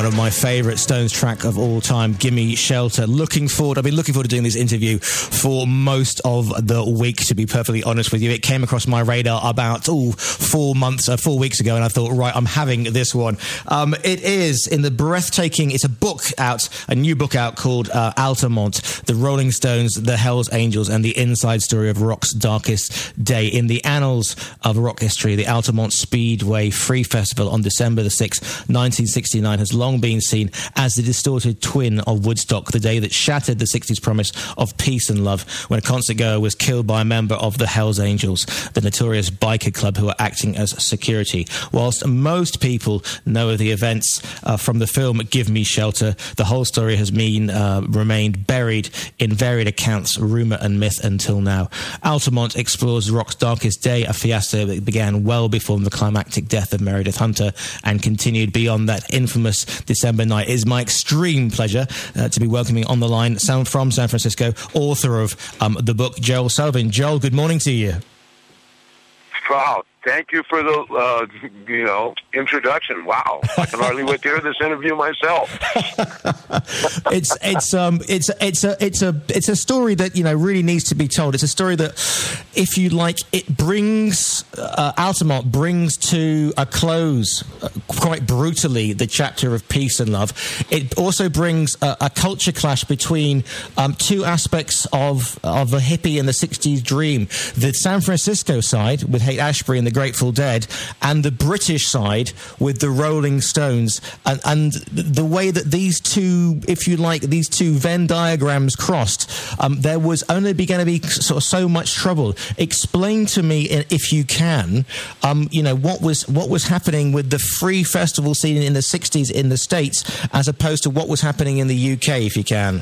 one of my favourite Stones track of all time, Gimme Shelter. I've been looking forward to doing this interview for most of the week, to be perfectly honest with you. It came across my radar about 4 weeks ago, and I thought, right, I'm having this one. It is in the breathtaking, it's a new book out called Altamont, The Rolling Stones, The Hells Angels, and the Inside Story of Rock's Darkest Day. In the annals of rock history, the Altamont Speedway Free Festival on December the 6th, 1969 has long been seen as the distorted twin of Woodstock, the day that shattered the 60s promise of peace and love when a concert goer was killed by a member of the Hells Angels, the notorious biker club who were acting as security. Whilst most people know of the events from the film Give Me Shelter, the whole story has remained buried in varied accounts, rumour and myth until now. Altamont explores rock's darkest day, a fiasco that began well before the climactic death of Meredith Hunter and continued beyond that infamous December night. It is my extreme pleasure to be welcoming on the line from San Francisco, author of the book, Joel Sullivan. Joel, good morning to you. Wow, thank you for the introduction. Wow, I can hardly wait to hear this interview myself. It's a story that really needs to be told. It's a story that, if you like, it brings Altamont brings to a close quite brutally the chapter of peace and love. It also brings a culture clash between two aspects of the hippie and the 60s dream: the San Francisco side with Haight-Ashbury and the Grateful Dead, and the British side with the Rolling Stones, and the way that these two, if you like, these two Venn diagrams crossed, there was only going to be so much trouble. Explain to me, if you can, what was happening with the free festival scene in the 60s in the States as opposed to what was happening in the UK, if you can.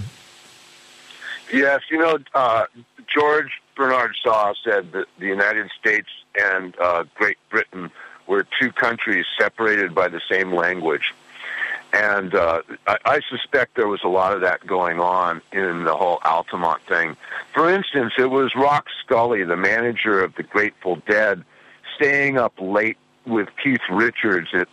Yes, George Bernard Shaw said that the United States and Great Britain were two countries separated by the same language. And I suspect there was a lot of that going on in the whole Altamont thing. For instance, it was Rock Scully, the manager of the Grateful Dead, staying up late with Keith Richards at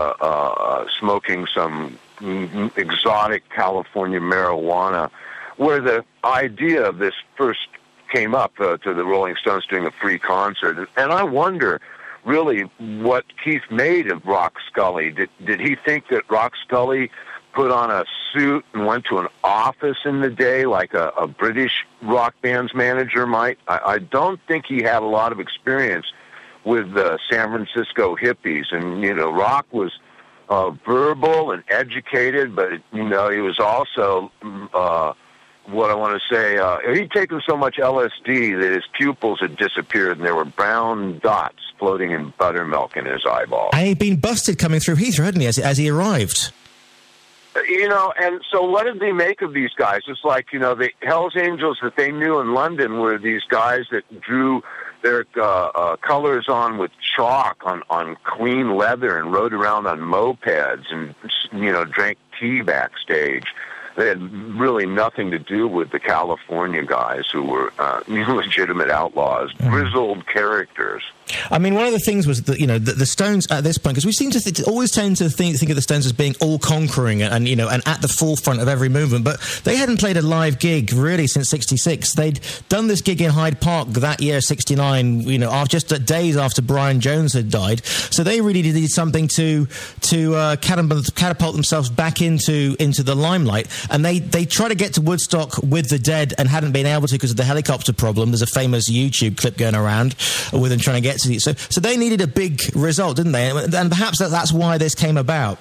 smoking some exotic California marijuana, where the idea of this first came up to the Rolling Stones doing a free concert. And I wonder, really, what Keith made of Rock Scully. Did he think that Rock Scully put on a suit and went to an office in the day like a British rock band's manager might? I don't think he had a lot of experience with the San Francisco hippies. And, Rock was verbal and educated, but, he was also... what I want to say, he'd taken so much LSD that his pupils had disappeared and there were brown dots floating in buttermilk in his eyeballs. And he'd been busted coming through Heathrow, hadn't he, as he arrived? And so what did they make of these guys? It's like, the Hells Angels that they knew in London were these guys that drew their colors on with chalk on clean leather and rode around on mopeds and, drank tea backstage. They had really nothing to do with the California guys who were legitimate outlaws, grizzled characters. I mean, one of the things was that, the Stones at this point, because we seem to always tend to think of the Stones as being all-conquering and at the forefront of every movement, but they hadn't played a live gig really since 66. They'd done this gig in Hyde Park that year, 69, just days after Brian Jones had died. So they really needed something to catapult themselves back into the limelight. And they tried to get to Woodstock with the Dead and hadn't been able to because of the helicopter problem. There's a famous YouTube clip going around with them trying to get to the... So they needed a big result, didn't they? And perhaps that's why this came about.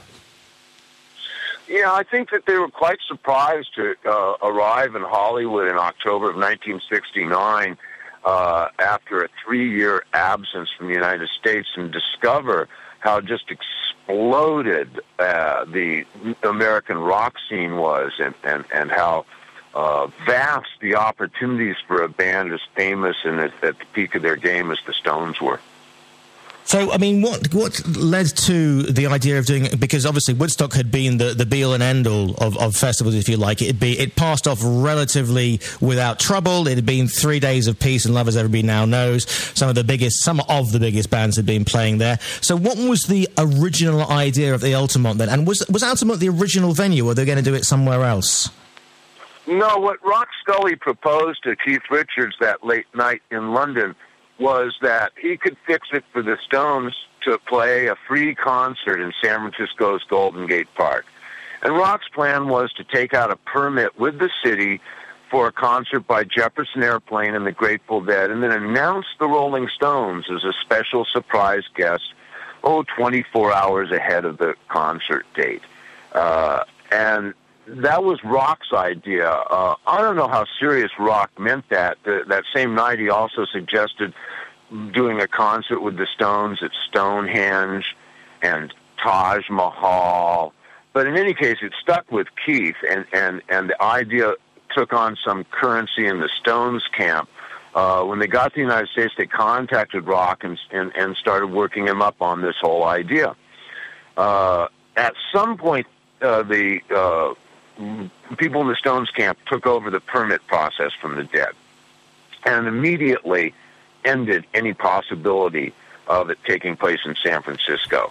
Yeah, I think that they were quite surprised to arrive in Hollywood in October of 1969 after a 3-year absence from the United States and discover how just exploded the American rock scene was and how vast the opportunities for a band as famous and at the peak of their game as the Stones were. So, I mean, what led to the idea of doing it? Because obviously Woodstock had been the be-all and end-all of festivals, if you like. It passed off relatively without trouble. It had been 3 days of peace and love, as everybody now knows. Some of the biggest bands had been playing there. So what was the original idea of the Altamont then? And was Altamont the original venue, or were they going to do it somewhere else? No, what Rock Scully proposed to Keith Richards that late night in London was that he could fix it for the Stones to play a free concert in San Francisco's Golden Gate Park. And Rock's plan was to take out a permit with the city for a concert by Jefferson Airplane and the Grateful Dead, and then announce the Rolling Stones as a special surprise guest, 24 hours ahead of the concert date. And that was Rock's idea. I don't know how serious Rock meant that. That same night, he also suggested doing a concert with the Stones at Stonehenge and Taj Mahal. But in any case, it stuck with Keith, and the idea took on some currency in the Stones camp. When they got to the United States, they contacted Rock and started working him up on this whole idea. At some point, the people in the Stones camp took over the permit process from the Dead and immediately ended any possibility of it taking place in San Francisco.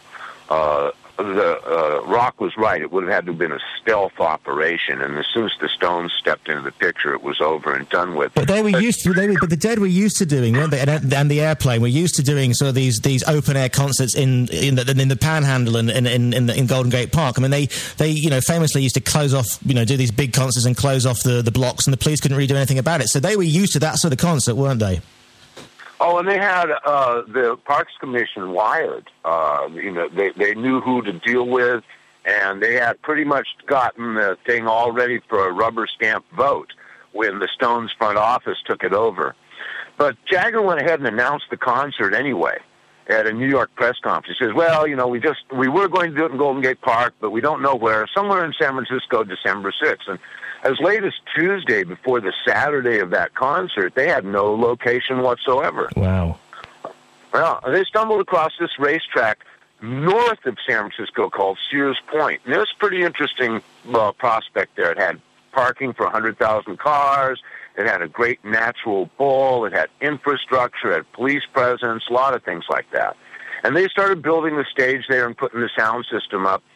Rock was right. It would have had to have been a stealth operation, and as soon as the Stones stepped into the picture, it was over and done with. But but the Dead were used to doing, weren't they? And the Airplane were used to doing sort of these open air concerts in the Panhandle and in Golden Gate Park. I mean, they famously used to close off, do these big concerts and close off the blocks, and the police couldn't really do anything about it. So they were used to that sort of concert, weren't they? Oh, and they had the Parks Commission wired. They knew who to deal with, and they had pretty much gotten the thing all ready for a rubber stamp vote when the Stones front office took it over. But Jagger went ahead and announced the concert anyway at a New York press conference. He says, well, we were going to do it in Golden Gate Park, but we don't know where. Somewhere in San Francisco, December 6th. And as late as Tuesday, before the Saturday of that concert, they had no location whatsoever. Wow. Well, they stumbled across this racetrack north of San Francisco called Sears Point. And it was a pretty interesting prospect there. It had parking for 100,000 cars. It had a great natural bowl. It had infrastructure. It had police presence, a lot of things like that. And they started building the stage there and putting the sound system up.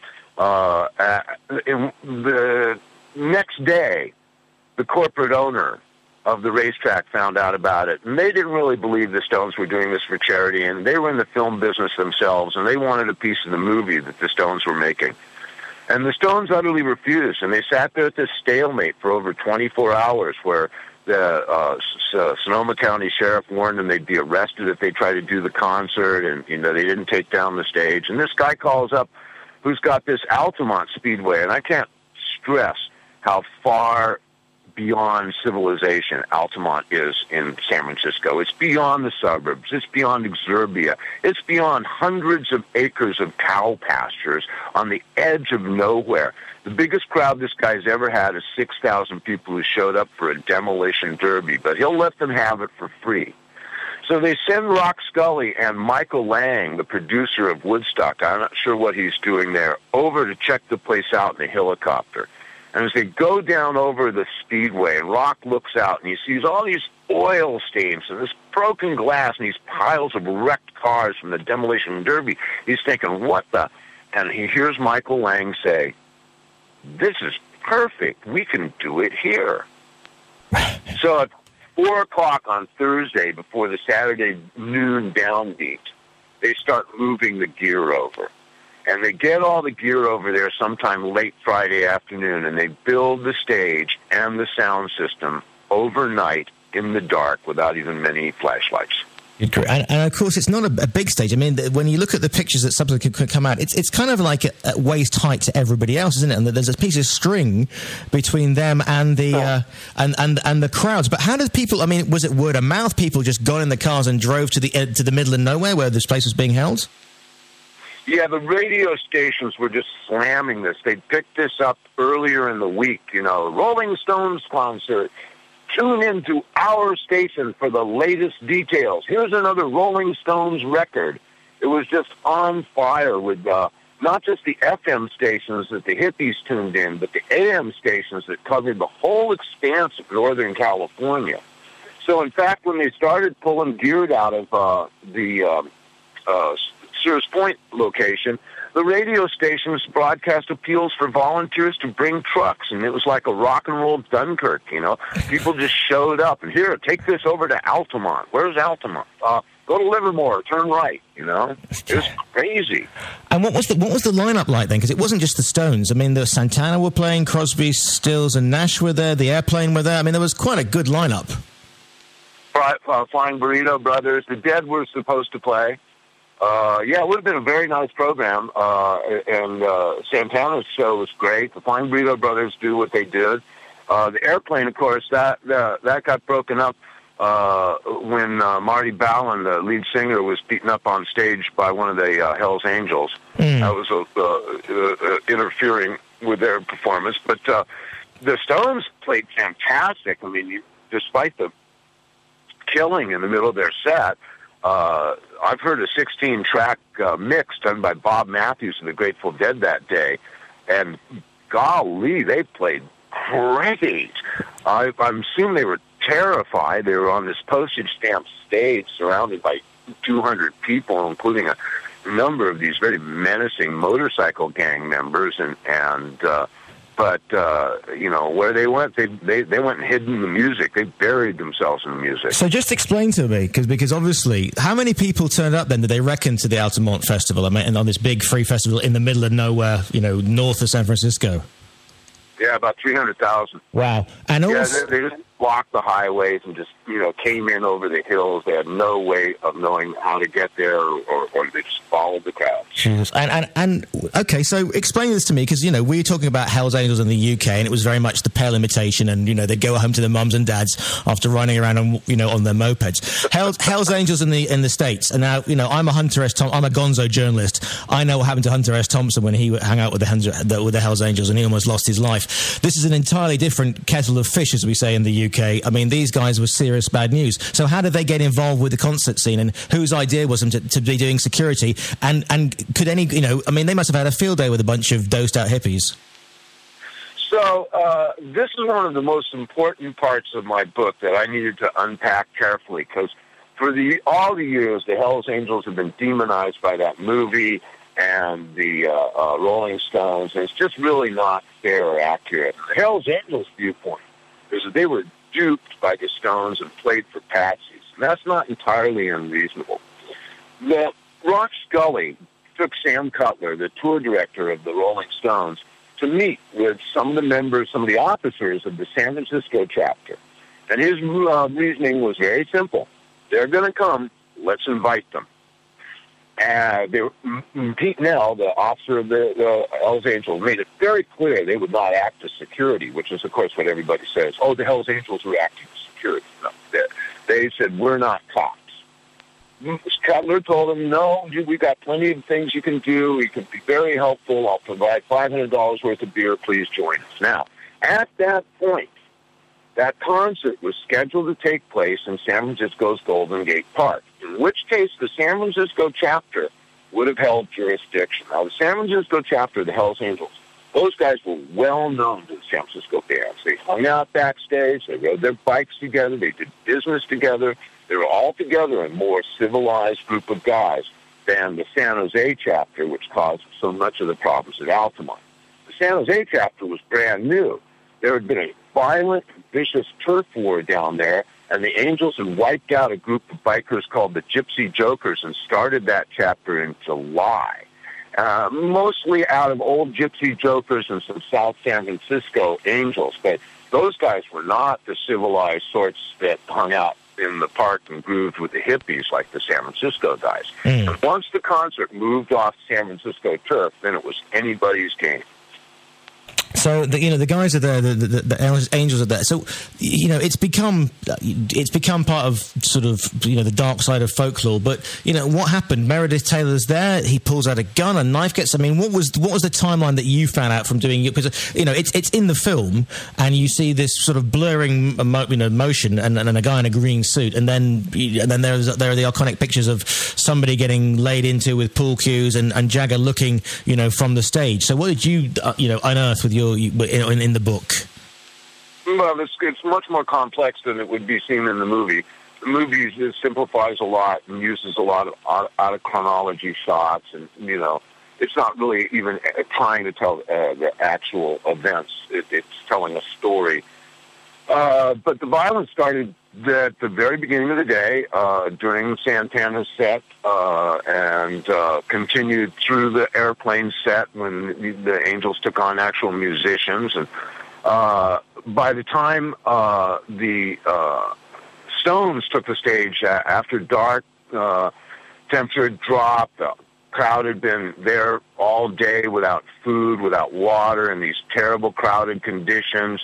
In the next day, the corporate owner of the racetrack found out about it, and they didn't really believe the Stones were doing this for charity, and they were in the film business themselves, and they wanted a piece of the movie that the Stones were making. And the Stones utterly refused, and they sat there at this stalemate for over 24 hours where the Sonoma County Sheriff warned them they'd be arrested if they tried to do the concert, and they didn't take down the stage. And this guy calls up who's got this Altamont Speedway, and I can't stress how far beyond civilization Altamont is in San Francisco. It's beyond the suburbs. It's beyond Exurbia. It's beyond hundreds of acres of cow pastures on the edge of nowhere. The biggest crowd this guy's ever had is 6,000 people who showed up for a demolition derby, but he'll let them have it for free. So they send Rock Scully and Michael Lang, the producer of Woodstock, I'm not sure what he's doing there, over to check the place out in a helicopter. And as they go down over the speedway, and Rock looks out, and he sees all these oil stains and this broken glass and these piles of wrecked cars from the demolition derby, he's thinking, what the? And he hears Michael Lang say, this is perfect. We can do it here. So at 4 o'clock on Thursday, before the Saturday noon downbeat, they start moving the gear over. And they get all the gear over there sometime late Friday afternoon, and they build the stage and the sound system overnight in the dark without even many flashlights. And of course, it's not a big stage. I mean, when you look at the pictures that subsequently come out, it's kind of like at waist height to everybody else, isn't it? And there's a piece of string between them and the and the crowds. But how did people? I mean, was it word of mouth? People just got in the cars and drove to the middle of nowhere where this place was being held? Yeah, the radio stations were just slamming this. They picked this up earlier in the week, Rolling Stones concert. Tune in to our station for the latest details. Here's another Rolling Stones record. It was just on fire with not just the FM stations that the hippies tuned in, but the AM stations that covered the whole expanse of Northern California. So, in fact, when they started pulling Beard out of the Sears Point location, the radio stations broadcast appeals for volunteers to bring trucks, and it was like a rock and roll Dunkirk, you know. People just showed up, and here, take this over to Altamont. Where's Altamont? Go to Livermore, turn right, you know. It was crazy. And what was the lineup like then? Because it wasn't just the Stones. I mean, the Santana were playing, Crosby, Stills, and Nash were there. The Airplane were there. I mean, there was quite a good lineup. Flying Burrito Brothers. The Dead were supposed to play. Yeah, it would have been a very nice program. And Santana's show was great. The Flying Burrito Brothers do what they did. The Airplane, of course, that got broken up when Marty Ballin, the lead singer, was beaten up on stage by one of the Hells Angels. That was interfering with their performance. But the Stones played fantastic. I mean, despite the killing in the middle of their set, I've heard a 16-track mix done by Bob Matthews of the Grateful Dead that day, and golly, they played great. I'm assuming they were terrified. They were on this postage stamp stage surrounded by 200 people, including a number of these very menacing motorcycle gang members, but you know, where they went, they went and hid in the music. They buried themselves in the music. So just explain to me, because obviously, how many people turned up then, did they reckon, to the Altamont Festival? I mean, and on this big free festival in the middle of nowhere, you know, north of San Francisco? Yeah, about 300,000. Wow. And also, they just blocked the highways and just, you know, came in over the hills. They had no way of knowing how to get there, or they just followed the crowd. And okay, so explain this to me, because, you know, we were talking about Hell's Angels in the UK, and it was very much the pale imitation, and, you know, they'd go home to their mums and dads after riding around on, you know, on their mopeds. Hell's Angels in the States, and now, you know, I'm a gonzo journalist. I know what happened to Hunter S. Thompson when he hung out with the Hell's Angels, and he almost lost his life. This is an entirely different kettle of fish, as we say in the UK. I mean, these guys were serious bad news. So how did they get involved with the concert scene, and whose idea was them to be doing security? And could any, you know, I mean, they must have had a field day with a bunch of dosed out hippies. So this is one of the most important parts of my book that I needed to unpack carefully, because for all the years, the Hells Angels have been demonized by that movie and the Rolling Stones, and it's just really not fair or accurate. The Hells Angels' viewpoint is that they were duped by the Stones and played for patsies, and that's not entirely unreasonable. Rock Scully took Sam Cutler, the tour director of the Rolling Stones, to meet with some of the members, some of the officers of the San Francisco chapter, and his reasoning was very simple. They're going to come, let's invite them. Pete Nell, the officer of the Hells Angels, made it very clear they would not act as security, which is, of course, what everybody says. Oh, the Hells Angels were acting as security. No, they said, we're not cops. Cutler told them, no, we've got plenty of things you can do. We can be very helpful. I'll provide $500 worth of beer. Please join us. Now, at that point, that concert was scheduled to take place in San Francisco's Golden Gate Park, in which case the San Francisco chapter would have held jurisdiction. Now, the San Francisco chapter of the Hells Angels, those guys were well known to the San Francisco bands. They hung out backstage. They rode their bikes together. They did business together. They were all together, a more civilized group of guys than the San Jose chapter, which caused so much of the problems at Altamont. The San Jose chapter was brand new. There had been a violent, vicious turf war down there, and the Angels had wiped out a group of bikers called the Gypsy Jokers and started that chapter in July. Mostly out of old Gypsy Jokers and some South San Francisco Angels, but those guys were not the civilized sorts that hung out in the park and grooved with the hippies like the San Francisco guys. And once the concert moved off San Francisco turf, then it was anybody's game. So the guys are there, the angels are there. So it's become part of sort of the dark side of folklore. But what happened? Meredith Taylor's there. He pulls out a gun, a knife gets. I mean, what was the timeline that you found out from doing it? Because it's in the film, and you see this sort of blurring motion, and a guy in a green suit, and then there are the iconic pictures of somebody getting laid into with pool cues, and Jagger looking from the stage. So what did you unearth with your in the book? Well, it's much more complex than it would be seen in the movie. The movie simplifies a lot and uses a lot of out of chronology shots, and it's not really even trying to tell the actual events. It's telling a story. But the violence started at the very beginning of the day during Santana's set and continued through the airplane set when the Angels took on actual musicians. And by the time the Stones took the stage after dark, temperature had dropped. The crowd had been there all day without food, without water, in these terrible crowded conditions.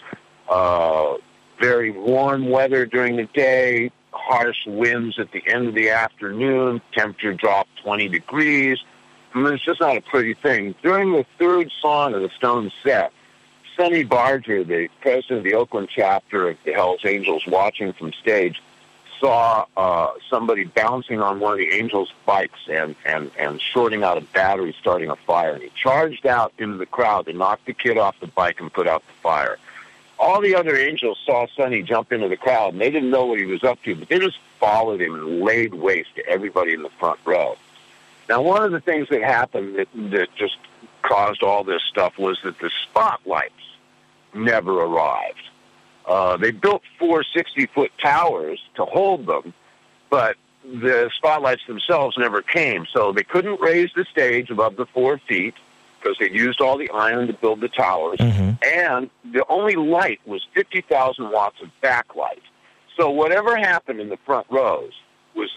Very warm weather during the day, harsh winds at the end of the afternoon, temperature dropped 20 degrees. I mean, it's just not a pretty thing. During the third song of the Stones set, Sonny Barger, the president of the Oakland chapter of the Hells Angels, watching from stage, saw somebody bouncing on one of the Angels' bikes and shorting out a battery, starting a fire. And he charged out into the crowd to knock the kid off the bike and put out the fire. All the other Angels saw Sonny jump into the crowd, and they didn't know what he was up to, but they just followed him and laid waste to everybody in the front row. Now, one of the things that happened that just caused all this stuff was that the spotlights never arrived. They built 4 60-foot towers to hold them, but the spotlights themselves never came, so they couldn't raise the stage above the 4 feet, because they used all the iron to build the towers, and the only light was 50,000 watts of backlight. So whatever happened in the front rows was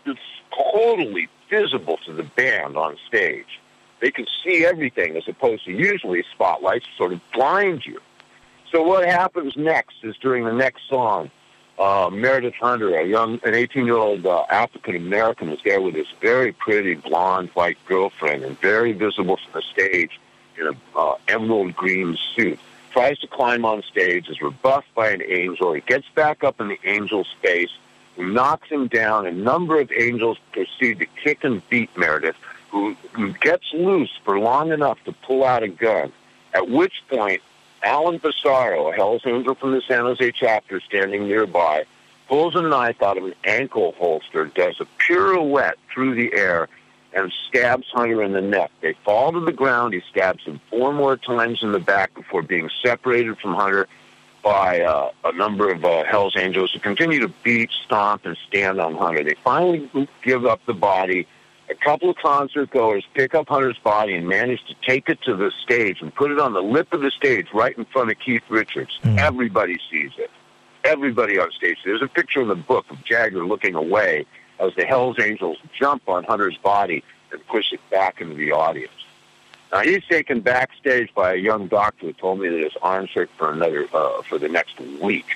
totally visible to the band on stage. They could see everything, as opposed to usually spotlights sort of blind you. So what happens next is during the next song, Meredith Hunter, an 18-year-old African-American, is there with this very pretty blonde white girlfriend and very visible from the stage in an emerald green suit. Tries to climb on stage, is rebuffed by an angel. He gets back up in the angel's face, knocks him down. A number of angels proceed to kick and beat Meredith, who gets loose for long enough to pull out a gun, at which point Alan Passaro, a Hells Angel from the San Jose chapter standing nearby, pulls a knife out of an ankle holster, does a pirouette through the air, and stabs Hunter in the neck. They fall to the ground. He stabs him 4 more times in the back before being separated from Hunter by a number of Hells Angels who continue to beat, stomp, and stand on Hunter. They finally give up the body. A couple of concert goers pick up Hunter's body and manage to take it to the stage and put it on the lip of the stage right in front of Keith Richards. Everybody sees it. Everybody on stage. There's a picture in the book of Jagger looking away as the Hells Angels jump on Hunter's body and push it back into the audience. Now, he's taken backstage by a young doctor who told me that his arm's hurt for the next week.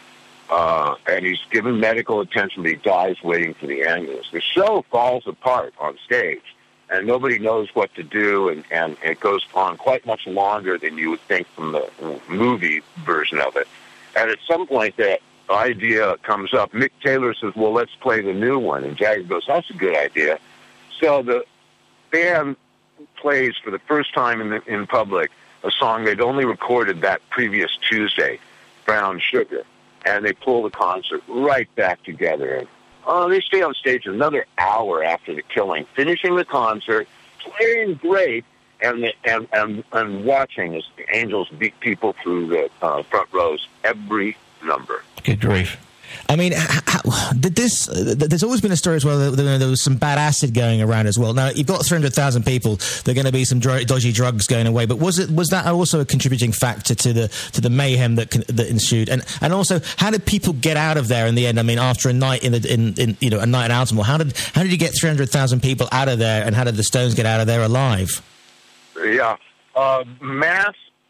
And he's given medical attention, but he dies waiting for the ambulance. The show falls apart on stage, and nobody knows what to do, and it goes on quite much longer than you would think from the movie version of it. And at some point, that idea comes up. Mick Taylor says, well, let's play the new one. And Jagger goes, that's a good idea. So the band plays for the first time in public a song they'd only recorded that previous Tuesday, Brown Sugar. And they pull the concert right back together. And they stay on stage another hour after the killing, finishing the concert, playing great, and watching as the Angels beat people through the front rows every number. Good grief. I mean, did this? There's always been a story as well that there was some bad acid going around as well. Now you've got 300,000 people. There are going to be some dodgy drugs going away. But was that also a contributing factor to the mayhem that ensued? And also, how did people get out of there in the end? I mean, after a night in a night in Altamore, how did you get 300,000 people out of there? And how did the Stones get out of there alive? Yeah, mass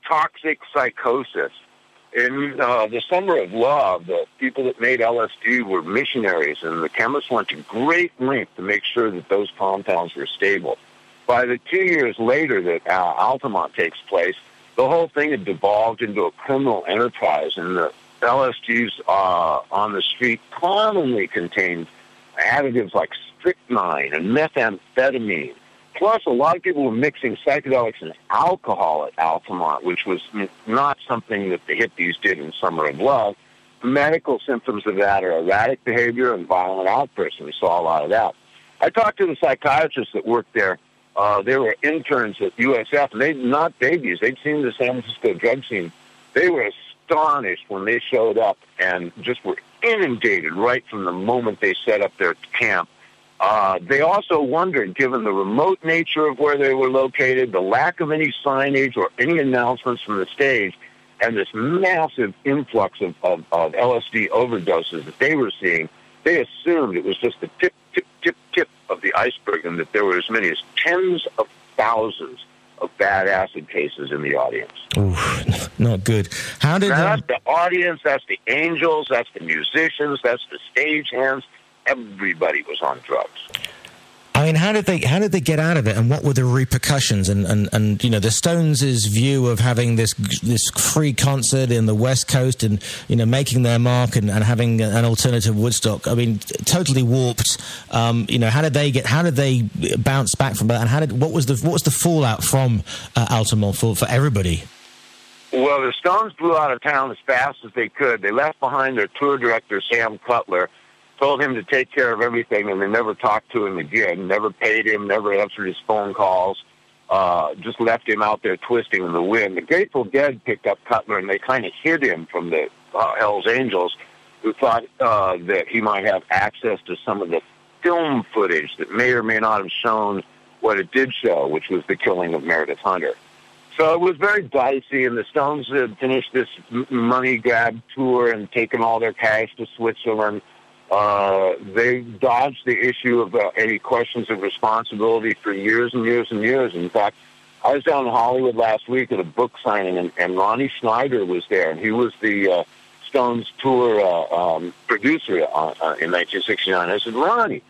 toxic psychosis. In the Summer of Love, the people that made LSD were missionaries, and the chemists went to great length to make sure that those compounds were stable. By the 2 years later that Altamont takes place, the whole thing had devolved into a criminal enterprise, and the LSDs on the street commonly contained additives like strychnine and methamphetamine. Plus, a lot of people were mixing psychedelics and alcohol at Altamont, which was not something that the hippies did in Summer of Love. The medical symptoms of that are erratic behavior and violent outbursts, and we saw a lot of that. I talked to the psychiatrists that worked there. They were interns at USF, and they're not babies. They'd seen the San Francisco drug scene. They were astonished when they showed up and just were inundated right from the moment they set up their camp. They also wondered, given the remote nature of where they were located, the lack of any signage or any announcements from the stage, and this massive influx of LSD overdoses that they were seeing, they assumed it was just the tip of the iceberg, and that there were as many as tens of thousands of bad acid cases in the audience. Oof, not good. How did that's the audience, that's the angels, that's the musicians, that's the stagehands. Everybody was on drugs. I mean, how did they get out of it, and what were the repercussions? And you know, the Stones' view of having this free concert in the West Coast, and you know, making their mark and having an alternative Woodstock. I mean, totally warped. You know, how did they bounce back from that? And what was the fallout from Altamont for everybody? Well, the Stones blew out of town as fast as they could. They left behind their tour director, Sam Cutler, told him to take care of everything, and they never talked to him again, never paid him, never answered his phone calls, just left him out there twisting in the wind. The Grateful Dead picked up Cutler, and they kind of hid him from the Hells Angels, who thought that he might have access to some of the film footage that may or may not have shown what it did show, which was the killing of Meredith Hunter. So it was very dicey, and the Stones had finished this money grab tour and taken all their cash to Switzerland. They dodged the issue of any questions of responsibility for years and years and years. In fact, I was down in Hollywood last week at a book signing, and Ronnie Schneider was there, and he was the Stones tour producer in 1969. I said, Ronnie,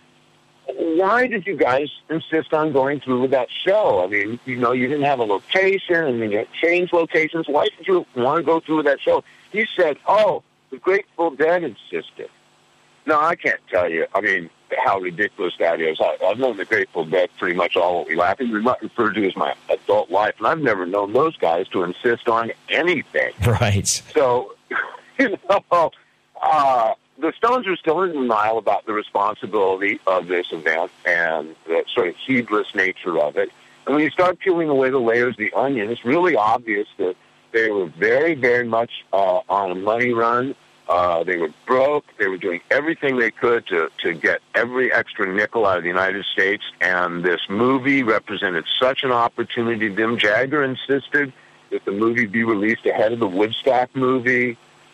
why did you guys insist on going through with that show? I mean, you know, you didn't have a location, and then you changed locations. Why did you want to go through with that show? He said, oh, the Grateful Dead insisted. No, I can't tell you, I mean, how ridiculous that is. I've known the Grateful Dead pretty much all what we laugh. We might refer to as my adult life, and I've never known those guys to insist on anything. Right. So, you know, the Stones are still in denial about the responsibility of this event and the sort of heedless nature of it. And when you start peeling away the layers of the onion, it's really obvious that they were very, very much on a money run. They were broke. They were doing everything they could to get every extra nickel out of the United States, and this movie represented such an opportunity to them. Jagger insisted that the movie be released ahead of the Woodstock movie,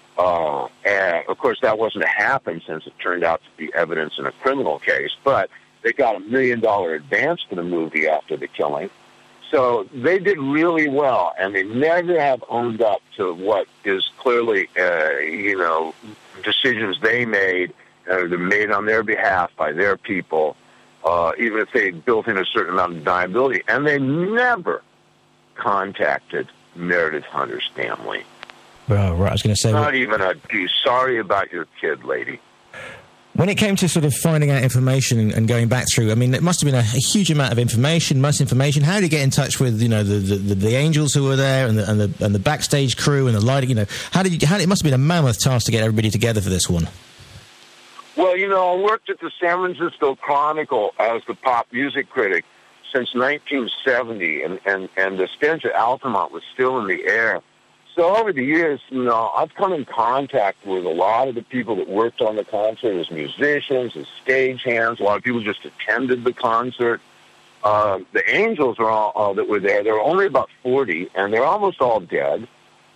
and of course that wasn't to happen since it turned out to be evidence in a criminal case, but they got $1 million advance for the movie after the killing. So they did really well, and they never have owned up to what is clearly, you know, decisions they made, they're made on their behalf by their people, even if they built in a certain amount of deniability. And they never contacted Meredith Hunter's family. Well, right, I was going to say... Not even a, sorry about your kid, lady. When it came to sort of finding out information and going back through, I mean, it must have been a huge amount of information, much information. How did you get in touch with, you know, the angels who were there and the backstage crew and the lighting? You know, it must have been a mammoth task to get everybody together for this one. Well, you know, I worked at the San Francisco Chronicle as the pop music critic since 1970, and the stench at Altamont was still in the air. So over the years, you know, I've come in contact with a lot of the people that worked on the concert as musicians, as stagehands. A lot of people just attended the concert. The Angels are all that were there. There were only about 40, and they're almost all dead.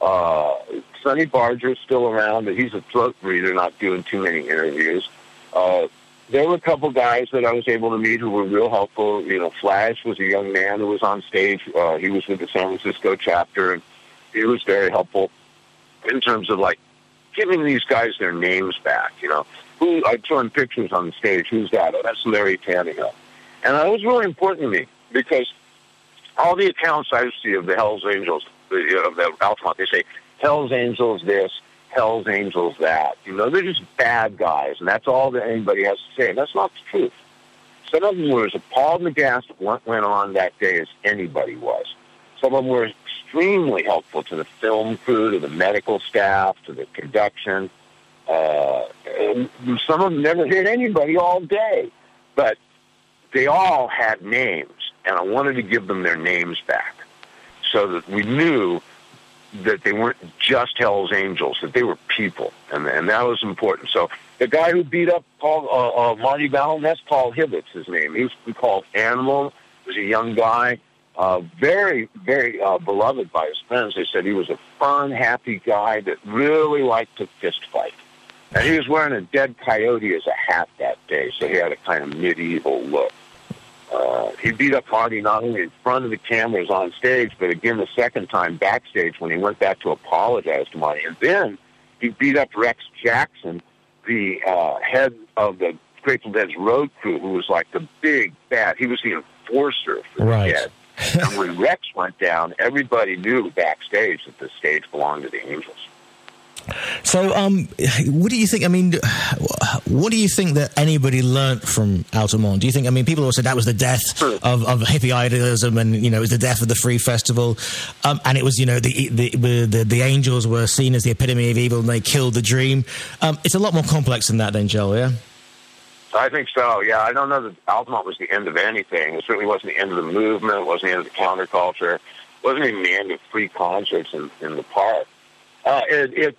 Sonny Barger's still around, but he's a throat breather, not doing too many interviews. There were a couple guys that I was able to meet who were real helpful. You know, Flash was a young man who was on stage. He was with the San Francisco chapter, and He was very helpful in terms of, like, giving these guys their names back, you know. I showing pictures on the stage. Who's that? Oh, that's Larry Tannehill. And that was really important to me because all the accounts I see of the Hells Angels, of the Altamont, they say, Hells Angels this, Hells Angels that. You know, they're just bad guys, and that's all that anybody has to say. And that's not the truth. Some of them were as appalled and aghast at what went on that day as anybody was. Some of them were extremely helpful to the film crew, to the medical staff, to the production. And some of them never hit anybody all day. But they all had names, and I wanted to give them their names back so that we knew that they weren't just Hell's Angels, that they were people, and that was important. So the guy who beat up Marty Ballin, that's Paul Hibbett's his name. He was called Animal. He was a young guy, very, very beloved by his friends. They said he was a fun, happy guy that really liked to fist fight. And he was wearing a dead coyote as a hat that day, so he had a kind of medieval look. He beat up Marty not only in front of the cameras on stage, but again the second time backstage when he went back to apologize to Marty. And then he beat up Rex Jackson, the head of the Grateful Dead's road crew, who was like the big bad. He was the enforcer for the Dead. And when Rex went down, everybody knew backstage that the stage belonged to the Angels. So, what do you think? I mean, what do you think that anybody learnt from Altamont? Do you think? I mean, people always said that was the death of hippie idealism, and you know, it was the death of the Free Festival, and it was, you know, the Angels were seen as the epitome of evil, and they killed the dream. It's a lot more complex than that, then, Joel. Yeah. I think so. Yeah, I don't know that Altamont was the end of anything. It certainly wasn't the end of the movement. It wasn't the end of the counterculture. It wasn't even the end of free concerts in the park. It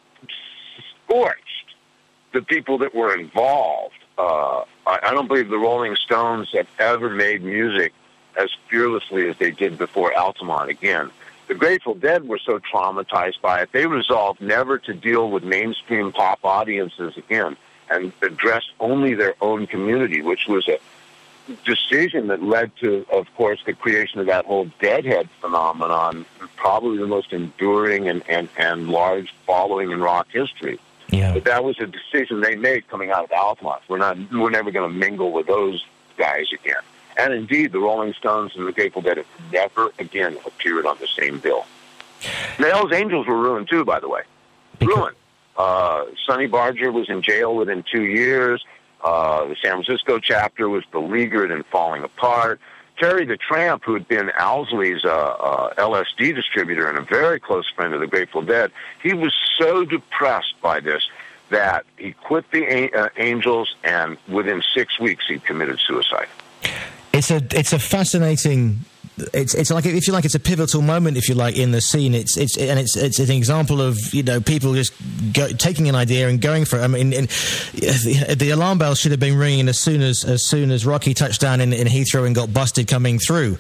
scorched the people that were involved. I don't believe the Rolling Stones have ever made music as fearlessly as they did before Altamont. Again, the Grateful Dead were so traumatized by it, they resolved never to deal with mainstream pop audiences again and addressed only their own community, which was a decision that led to, of course, the creation of that whole Deadhead phenomenon, probably the most enduring and large following in rock history. Yeah. But that was a decision they made coming out of Altamont. We're never going to mingle with those guys again. And indeed, the Rolling Stones and the Grateful Dead have never again appeared on the same bill. The Hells Angels were ruined too, by the way. Ruined. Sonny Barger was in jail within 2 years. The San Francisco chapter was beleaguered and falling apart. Terry the Tramp, who had been Owsley's LSD distributor and a very close friend of the Grateful Dead, he was so depressed by this that he quit the Angels, and within 6 weeks he committed suicide. It's a fascinating. It's like, if you like, it's a pivotal moment, if you like, in the scene. It's an example of, you know, people just taking an idea and going for it. I mean, the alarm bells should have been ringing as soon as Rocky touched down in Heathrow and got busted coming through.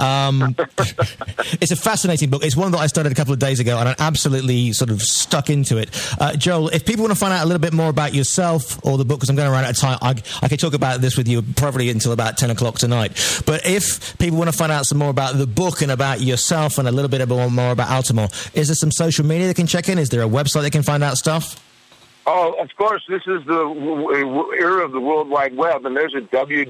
It's a fascinating book. It's one that I started a couple of days ago, and I'm absolutely sort of stuck into it. Joel, if people want to find out a little bit more about yourself or the book, because I'm going to run out of time, I could talk about this with you probably until about 10 o'clock tonight. But if people want to find out some more about the book and about yourself and a little bit more about Altamont, is there some social media they can check in? Is there a website they can find out stuff? Oh, of course. This is the era of the World Wide Web, and there's a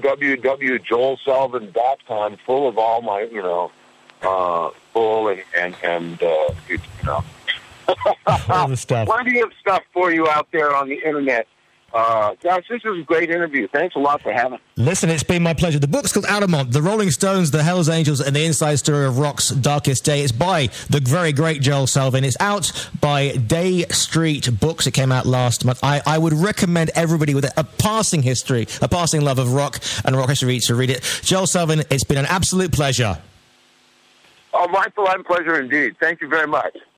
www.joelselvin.com full of all my, you know, full and you know, all the stuff. Plenty of stuff for you out there on the internet. Gosh, this is a great interview. Thanks a lot for having me. Listen, it's been my pleasure. The book's called Altamont, The Rolling Stones, The Hells Angels, and the Inside Story of Rock's Darkest Day. It's by the very great Joel Selvin. It's out by Day Street Books. It came out last month. I would recommend everybody with a passing history, a passing love of rock and rock history to read it. Joel Selvin, it's been an absolute pleasure. Oh, my pleasure indeed. Thank you very much.